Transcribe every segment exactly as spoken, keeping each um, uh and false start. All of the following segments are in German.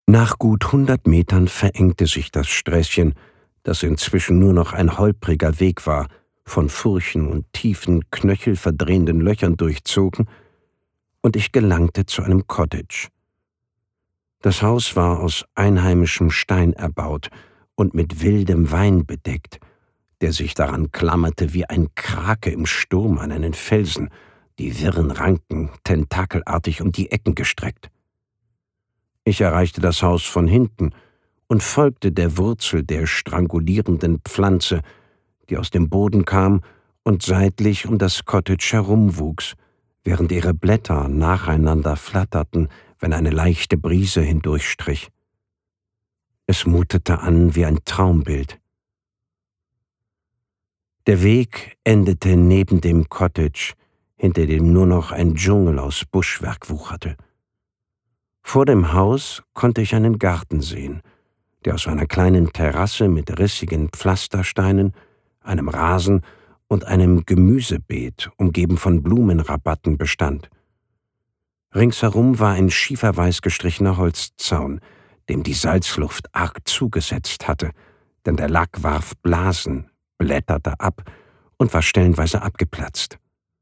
Nach gut hundert Metern verengte sich das Sträßchen, das inzwischen nur noch ein holpriger Weg war, von Furchen und tiefen, knöchelverdrehenden Löchern durchzogen, und ich gelangte zu einem Cottage. Das Haus war aus einheimischem Stein erbaut und mit wildem Wein bedeckt, der sich daran klammerte wie ein Krake im Sturm an einen Felsen, die wirren Ranken tentakelartig um die Ecken gestreckt. Ich erreichte das Haus von hinten und folgte der Wurzel der strangulierenden Pflanze, die aus dem Boden kam und seitlich um das Cottage herumwuchs, während ihre Blätter nacheinander flatterten, wenn eine leichte Brise hindurchstrich. Es mutete an wie ein Traumbild. Der Weg endete neben dem Cottage, hinter dem nur noch ein Dschungel aus Buschwerk wucherte. Vor dem Haus konnte ich einen Garten sehen, der aus einer kleinen Terrasse mit rissigen Pflastersteinen, einem Rasen und einem Gemüsebeet, umgeben von Blumenrabatten, bestand. Ringsherum war ein schieferweiß gestrichener Holzzaun, dem die Salzluft arg zugesetzt hatte, denn der Lack warf Blasen, blätterte ab und war stellenweise abgeplatzt.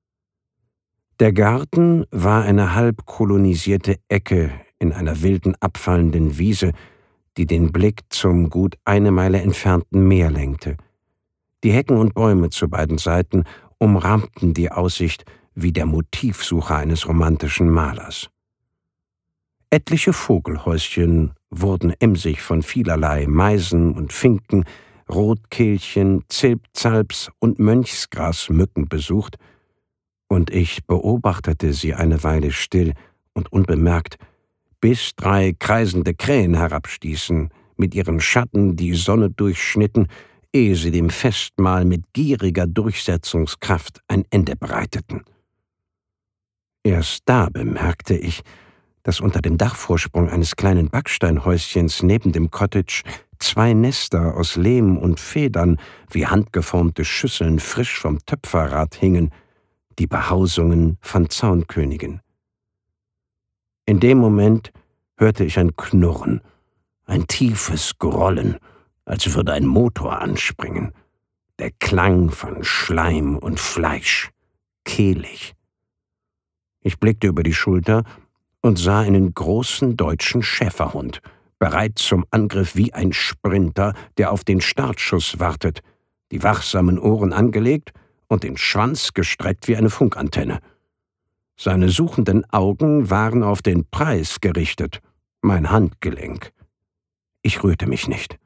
Der Garten war eine halb kolonisierte Ecke in einer wilden abfallenden Wiese, die den Blick zum gut eine Meile entfernten Meer lenkte. Die Hecken und Bäume zu beiden Seiten umrahmten die Aussicht wie der Motivsucher eines romantischen Malers. Etliche Vogelhäuschen wurden emsig von vielerlei Meisen und Finken, Rotkehlchen, Zilpzalps und Mönchsgrasmücken besucht, und ich beobachtete sie eine Weile still und unbemerkt, bis drei kreisende Krähen herabstießen, mit ihren Schatten die Sonne durchschnitten, ehe sie dem Festmahl mit gieriger Durchsetzungskraft ein Ende bereiteten. Erst da bemerkte ich, dass unter dem Dachvorsprung eines kleinen Backsteinhäuschens neben dem Cottage zwei Nester aus Lehm und Federn wie handgeformte Schüsseln frisch vom Töpferrad hingen, die Behausungen von Zaunkönigen. In dem Moment hörte ich ein Knurren, ein tiefes Grollen, als würde ein Motor anspringen, der Klang von Schleim und Fleisch, kehlig. Ich blickte über die Schulter und sah einen großen deutschen Schäferhund, bereit zum Angriff wie ein Sprinter, der auf den Startschuss wartet, die wachsamen Ohren angelegt und den Schwanz gestreckt wie eine Funkantenne. Seine suchenden Augen waren auf den Preis gerichtet, mein Handgelenk. Ich rührte mich nicht.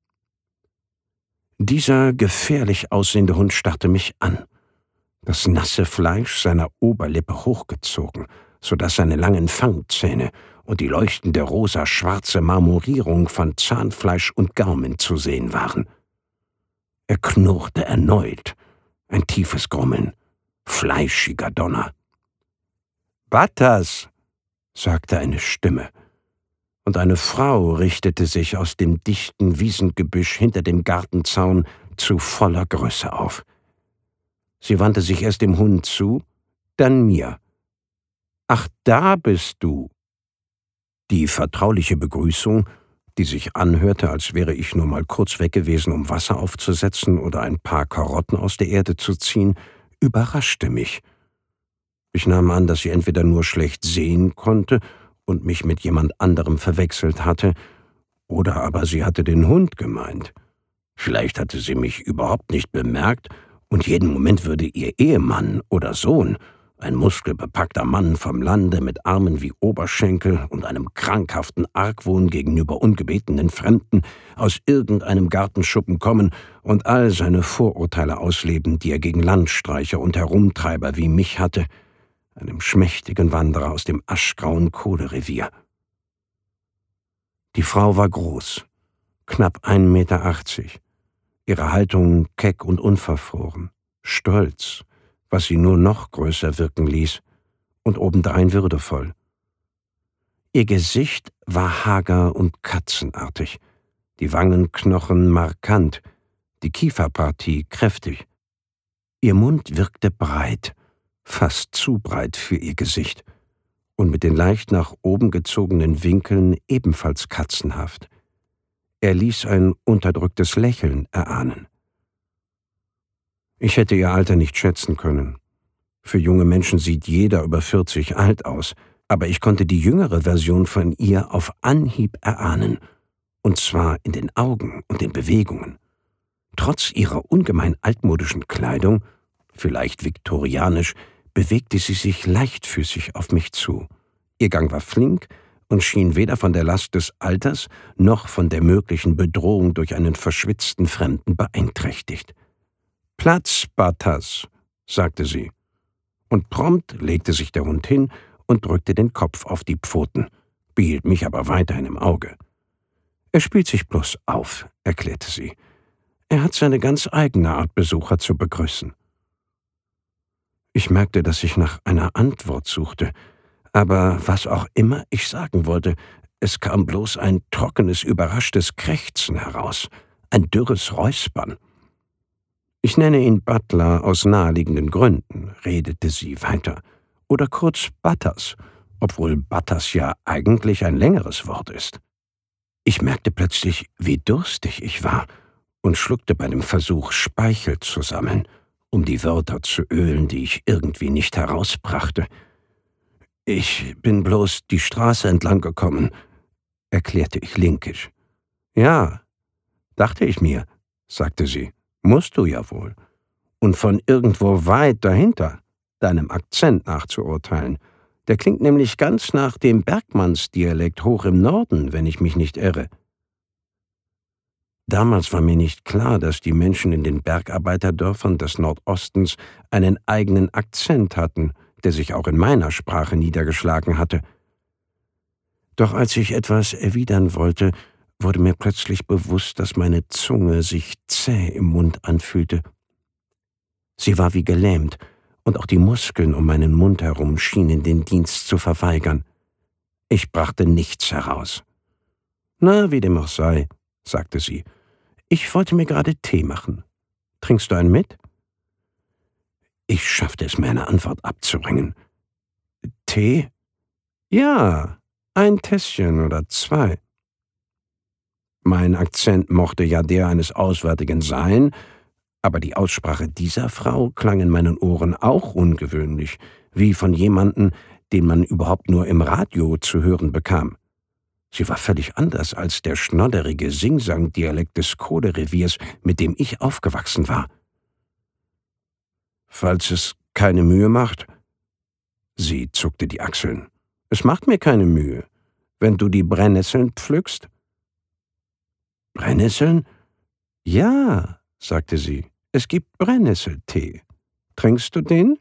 Dieser gefährlich aussehende Hund starrte mich an, das nasse Fleisch seiner Oberlippe hochgezogen, so dass seine langen Fangzähne und die leuchtende rosa-schwarze Marmorierung von Zahnfleisch und Gaumen zu sehen waren. Er knurrte erneut, ein tiefes Grummeln, fleischiger Donner. »Butters«, sagte eine Stimme, und eine Frau richtete sich aus dem dichten Wiesengebüsch hinter dem Gartenzaun zu voller Größe auf. Sie wandte sich erst dem Hund zu, dann mir. »Ach, da bist du!« Die vertrauliche Begrüßung, die sich anhörte, als wäre ich nur mal kurz weg gewesen, um Wasser aufzusetzen oder ein paar Karotten aus der Erde zu ziehen, überraschte mich. Ich nahm an, dass sie entweder nur schlecht sehen konnte und mich mit jemand anderem verwechselt hatte, oder aber sie hatte den Hund gemeint. Vielleicht hatte sie mich überhaupt nicht bemerkt, und jeden Moment würde ihr Ehemann oder Sohn, ein muskelbepackter Mann vom Lande mit Armen wie Oberschenkel und einem krankhaften Argwohn gegenüber ungebetenen Fremden, aus irgendeinem Gartenschuppen kommen und all seine Vorurteile ausleben, die er gegen Landstreicher und Herumtreiber wie mich hatte, einem schmächtigen Wanderer aus dem aschgrauen Kohlerevier. Die Frau war groß, knapp ein Meter achtzig, ihre Haltung keck und unverfroren, stolz, was sie nur noch größer wirken ließ, und obendrein würdevoll. Ihr Gesicht war hager und katzenartig, die Wangenknochen markant, die Kieferpartie kräftig. Ihr Mund wirkte breit, fast zu breit für ihr Gesicht, und mit den leicht nach oben gezogenen Winkeln ebenfalls katzenhaft. Er ließ ein unterdrücktes Lächeln erahnen. Ich hätte ihr Alter nicht schätzen können. Für junge Menschen sieht jeder über vierzig alt aus, aber ich konnte die jüngere Version von ihr auf Anhieb erahnen, und zwar in den Augen und den Bewegungen. Trotz ihrer ungemein altmodischen Kleidung, vielleicht viktorianisch, bewegte sie sich leichtfüßig auf mich zu. Ihr Gang war flink und schien weder von der Last des Alters noch von der möglichen Bedrohung durch einen verschwitzten Fremden beeinträchtigt. »Platz, Butters«, sagte sie. Und prompt legte sich der Hund hin und drückte den Kopf auf die Pfoten, behielt mich aber weiterhin im Auge. »Er spielt sich bloß auf«, erklärte sie. »Er hat seine ganz eigene Art, Besucher zu begrüßen.« Ich merkte, dass ich nach einer Antwort suchte, aber was auch immer ich sagen wollte, es kam bloß ein trockenes, überraschtes Krächzen heraus, ein dürres Räuspern. »Ich nenne ihn Butler aus naheliegenden Gründen«, redete sie weiter, »oder kurz Butters, obwohl Butters ja eigentlich ein längeres Wort ist.« Ich merkte plötzlich, wie durstig ich war und schluckte bei dem Versuch, Speichel zu sammeln, um die Wörter zu ölen, die ich irgendwie nicht herausbrachte. »Ich bin bloß die Straße entlang gekommen«, erklärte ich linkisch. »Ja, dachte ich mir«, sagte sie. »Musst du ja wohl. Und von irgendwo weit dahinter, deinem Akzent nachzuurteilen. Der klingt nämlich ganz nach dem Bergmannsdialekt hoch im Norden, wenn ich mich nicht irre.« Damals war mir nicht klar, dass die Menschen in den Bergarbeiterdörfern des Nordostens einen eigenen Akzent hatten, der sich auch in meiner Sprache niedergeschlagen hatte. Doch als ich etwas erwidern wollte, wurde mir plötzlich bewusst, dass meine Zunge sich zäh im Mund anfühlte. Sie war wie gelähmt, und auch die Muskeln um meinen Mund herum schienen den Dienst zu verweigern. Ich brachte nichts heraus. »Na, wie dem auch sei«, sagte sie. »Ich wollte mir gerade Tee machen. Trinkst du einen mit?« Ich schaffte es mir, eine Antwort abzuringen. »Tee? Ja, ein Tässchen oder zwei.« Mein Akzent mochte ja der eines Auswärtigen sein, aber die Aussprache dieser Frau klang in meinen Ohren auch ungewöhnlich, wie von jemandem, den man überhaupt nur im Radio zu hören bekam. Sie war völlig anders als der schnodderige Singsang-Dialekt des Kohlereviers, mit dem ich aufgewachsen war. »Falls es keine Mühe macht«, sie zuckte die Achseln. »Es macht mir keine Mühe, wenn du die Brennnesseln pflückst.« »Brennnesseln? Ja«, sagte sie, »es gibt Brennnesseltee. Trinkst du den?«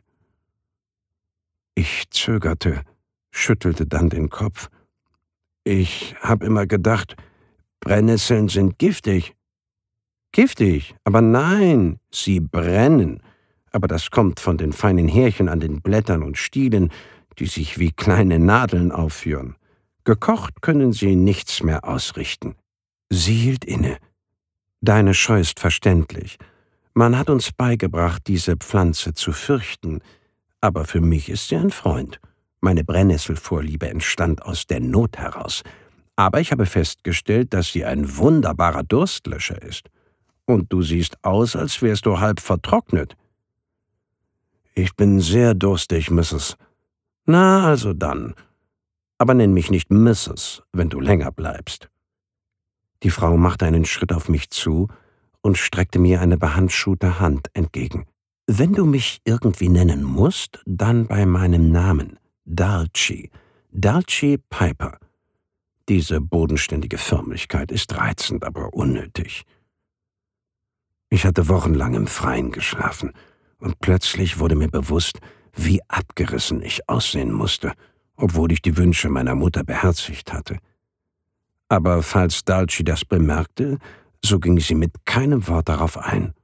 Ich zögerte, schüttelte dann den Kopf. »Ich hab immer gedacht, Brennnesseln sind giftig.« »Giftig? Aber nein, sie brennen. Aber das kommt von den feinen Härchen an den Blättern und Stielen, die sich wie kleine Nadeln aufführen. Gekocht können sie nichts mehr ausrichten.« Sie hielt inne. »Deine Scheu ist verständlich. Man hat uns beigebracht, diese Pflanze zu fürchten, aber für mich ist sie ein Freund. Meine Brennnesselvorliebe entstand aus der Not heraus. Aber ich habe festgestellt, dass sie ein wunderbarer Durstlöscher ist. Und du siehst aus, als wärst du halb vertrocknet.« »Ich bin sehr durstig, Misses »Na, also dann. Aber nenn mich nicht Misses, wenn du länger bleibst.« Die Frau machte einen Schritt auf mich zu und streckte mir eine behandschuhte Hand entgegen. »Wenn du mich irgendwie nennen musst, dann bei meinem Namen. Dulcie. Dulcie Piper. Diese bodenständige Förmlichkeit ist reizend, aber unnötig.« Ich hatte wochenlang im Freien geschlafen, und plötzlich wurde mir bewusst, wie abgerissen ich aussehen musste, obwohl ich die Wünsche meiner Mutter beherzigt hatte. Aber falls Dulcie das bemerkte, so ging sie mit keinem Wort darauf ein.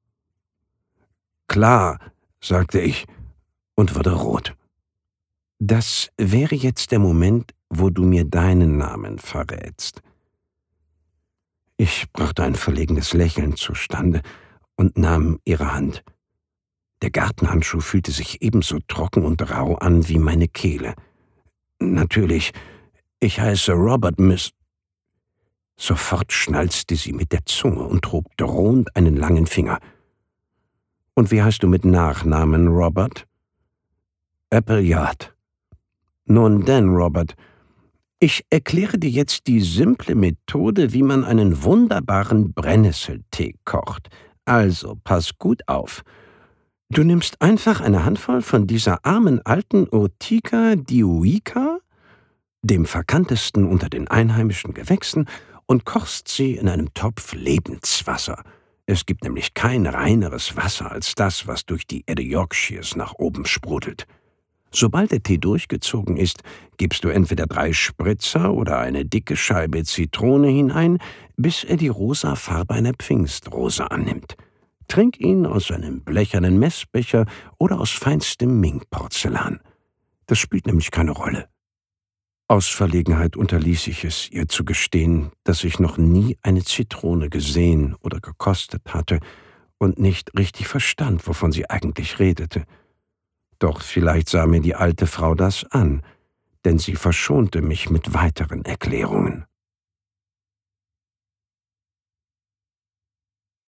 »Klar«, sagte ich und wurde rot. »Das wäre jetzt der Moment, wo du mir deinen Namen verrätst.« Ich brachte ein verlegenes Lächeln zustande und nahm ihre Hand. Der Gartenhandschuh fühlte sich ebenso trocken und rau an wie meine Kehle. »Natürlich, ich heiße Robert, Miss...« Sofort schnalzte sie mit der Zunge und hob drohend einen langen Finger. »Und wie heißt du mit Nachnamen, Robert?« »Appleyard.« »Nun denn, Robert, ich erkläre dir jetzt die simple Methode, wie man einen wunderbaren Brennnesseltee kocht. Also, pass gut auf. Du nimmst einfach eine Handvoll von dieser armen alten Urtica dioica, dem verkanntesten unter den einheimischen Gewächsen, und kochst sie in einem Topf Lebenswasser. Es gibt nämlich kein reineres Wasser als das, was durch die Edde Yorkshires nach oben sprudelt. Sobald der Tee durchgezogen ist, gibst du entweder drei Spritzer oder eine dicke Scheibe Zitrone hinein, bis er die rosa Farbe einer Pfingstrose annimmt. Trink ihn aus einem blechernen Messbecher oder aus feinstem Ming-Porzellan. Das spielt nämlich keine Rolle. Aus Verlegenheit unterließ ich es, ihr zu gestehen, dass ich noch nie eine Zitrone gesehen oder gekostet hatte und nicht richtig verstand, wovon sie eigentlich redete. Doch vielleicht sah mir die alte Frau das an, denn sie verschonte mich mit weiteren Erklärungen.